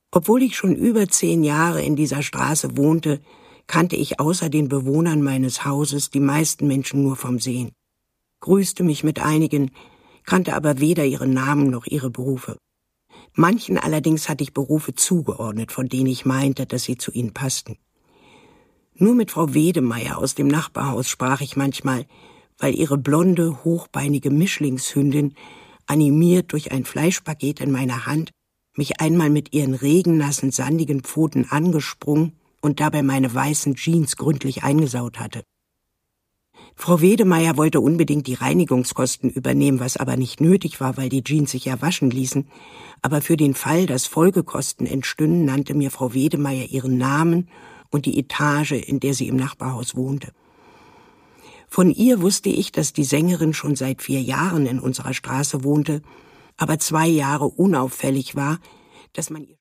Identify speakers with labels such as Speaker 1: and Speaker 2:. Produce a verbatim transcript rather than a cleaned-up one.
Speaker 1: Obwohl ich schon über zehn Jahre in dieser Straße wohnte, kannte ich außer den Bewohnern meines Hauses die meisten Menschen nur vom Sehen, grüßte mich mit einigen, kannte aber weder ihre Namen noch ihre Berufe. Manchen allerdings hatte ich Berufe zugeordnet, von denen ich meinte, dass sie zu ihnen passten. Nur mit Frau Wedemeyer aus dem Nachbarhaus sprach ich manchmal, weil ihre blonde, hochbeinige Mischlingshündin, animiert durch ein Fleischpaket in meiner Hand, mich einmal mit ihren regennassen, sandigen Pfoten angesprungen und dabei meine weißen Jeans gründlich eingesaut hatte. Frau Wedemeyer wollte unbedingt die Reinigungskosten übernehmen, was aber nicht nötig war, weil die Jeans sich ja waschen ließen. Aber für den Fall, dass Folgekosten entstünden, nannte mir Frau Wedemeyer ihren Namen und die Etage, in der sie im Nachbarhaus wohnte. Von ihr wusste ich, dass die Sängerin schon seit vier Jahren in unserer Straße wohnte, aber zwei Jahre unauffällig war, dass man ihr